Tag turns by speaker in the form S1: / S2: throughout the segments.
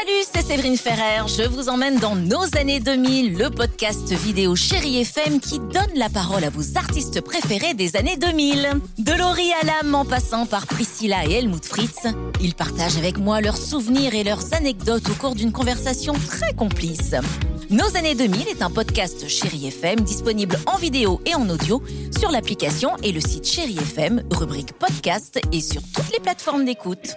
S1: Salut, c'est Séverine Ferrer. Je vous emmène dans nos années 2000, le podcast vidéo Chérie FM qui donne la parole à vos artistes préférés des années 2000. De Laurie Alam en passant par Priscilla et Helmut Fritz, ils partagent avec moi leurs souvenirs et leurs anecdotes au cours d'une conversation très complice. Nos années 2000 est un podcast Chérie FM disponible en vidéo et en audio sur l'application et le site Chérie FM, rubrique podcast et sur toutes les plateformes d'écoute.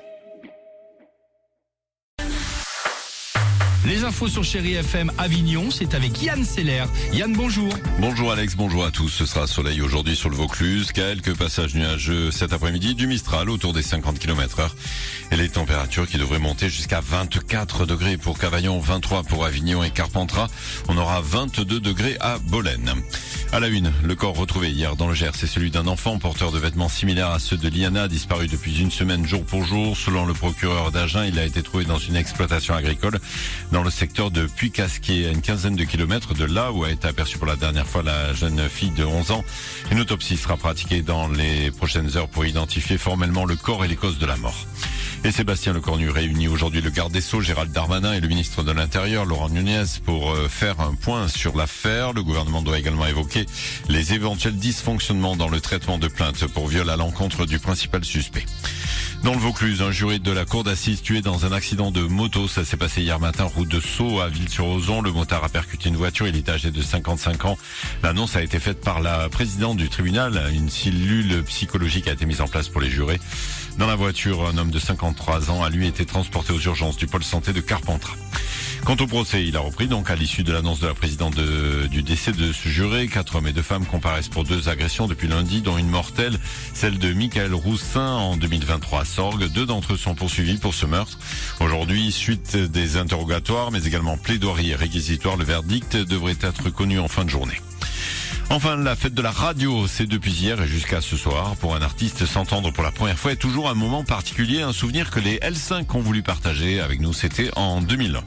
S2: Les infos sur Chérie FM Avignon, c'est avec Yann Seller. Yann, bonjour.
S3: Bonjour Alex, bonjour à tous. Ce sera soleil aujourd'hui sur le Vaucluse, quelques passages nuageux cet après-midi, du Mistral autour des 50 km/h et les températures qui devraient monter jusqu'à 24 degrés pour Cavaillon, 23 pour Avignon et Carpentras. On aura 22 degrés à Bolène. À la une, le corps retrouvé hier dans le Gers, c'est celui d'un enfant porteur de vêtements similaires à ceux de Liana, disparu depuis une semaine jour pour jour. Selon le procureur d'Agen, il a été trouvé dans une exploitation agricole dans le secteur de Puy-Casquier, à une quinzaine de kilomètres de là où a été aperçue pour la dernière fois la jeune fille de 11 ans. Une autopsie sera pratiquée dans les prochaines heures pour identifier formellement le corps et les causes de la mort. Et Sébastien Lecornu réunit aujourd'hui le garde des Sceaux, Gérald Darmanin, et le ministre de l'Intérieur, Laurent Nunez, pour faire un point sur l'affaire. Le gouvernement doit également évoquer les éventuels dysfonctionnements dans le traitement de plaintes pour viol à l'encontre du principal suspect. Dans le Vaucluse, un juré de la cour d'assises tué dans un accident de moto. Ça s'est passé hier matin, route de Sceaux à Ville-sur-Ozon. Le motard a percuté une voiture. Il est âgé de 55 ans. L'annonce a été faite par la présidente du tribunal. Une cellule psychologique a été mise en place pour les jurés. Dans la voiture, un homme de 53 ans a lui été transporté aux urgences du pôle santé de Carpentras. Quant au procès, il a repris donc à l'issue de l'annonce de la présidente du décès de ce juré. 4 hommes et 2 femmes comparaissent pour 2 agressions depuis lundi, dont une mortelle, celle de Michael Roussin en 2023 à Sorgues. 2 d'entre eux sont poursuivis pour ce meurtre. Aujourd'hui, suite des interrogatoires, mais également plaidoirie et réquisitoire, le verdict devrait être connu en fin de journée. Enfin, la fête de la radio, c'est depuis hier et jusqu'à ce soir. Pour un artiste, s'entendre pour la première fois est toujours un moment particulier, un souvenir que les L5 ont voulu partager avec nous. C'était en 2001.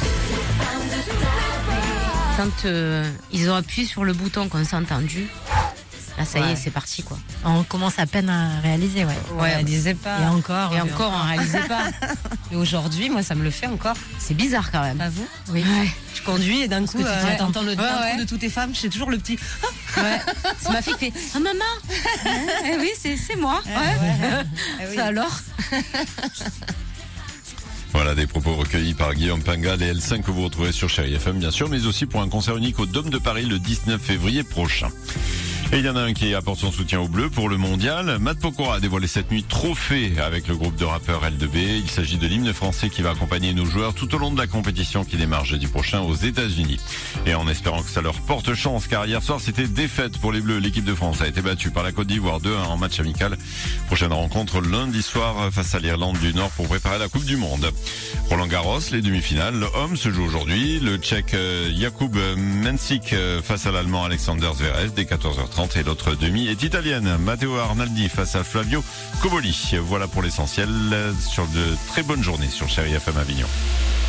S4: Quand ils ont appuyé sur le bouton qu'on s'est entendu, là ça y est, c'est parti quoi.
S5: On commence à peine à réaliser, ouais.
S4: On réalisait pas.
S5: Et encore,
S4: on réalisait pas. Et aujourd'hui, moi ça me le fait encore. C'est bizarre quand même.
S5: Pas vous?
S4: Oui.
S5: Ouais.
S4: Je conduis et d'un coup,
S5: t'entends le
S4: ouais.
S5: de toutes les femmes, j'ai toujours le petit.
S4: Ouais. C'est ma fille qui fait « Ah maman !» Oui, c'est moi. Ouais.
S5: Oui.
S4: Ça alors.
S3: Voilà des propos recueillis par Guillaume Pingal et L5 que vous retrouvez sur Chérie FM bien sûr, mais aussi pour un concert unique au Dôme de Paris le 19 février prochain. Et il y en a un qui apporte son soutien au bleu pour le mondial. Matt Pokora a dévoilé cette nuit Trophée avec le groupe de rappeurs L2B. Il s'agit de l'hymne français qui va accompagner nos joueurs tout au long de la compétition qui démarre jeudi prochain aux États-Unis. Et en espérant que ça leur porte chance, car hier soir c'était défaite pour les Bleus. L'équipe de France a été battue par la Côte d'Ivoire 2-1 en match amical. Prochaine rencontre lundi soir face à l'Irlande du Nord pour préparer la Coupe du Monde. Roland Garros, les demi-finales. Le homme se joue aujourd'hui. Le Tchèque Jakub Mensik face à l'Allemand Alexander Zverev dès 14h30. Et l'autre demi est italienne. Matteo Arnaldi face à Flavio Cobolli. Voilà pour l'essentiel sur de très bonnes journées sur Chérie FM Avignon.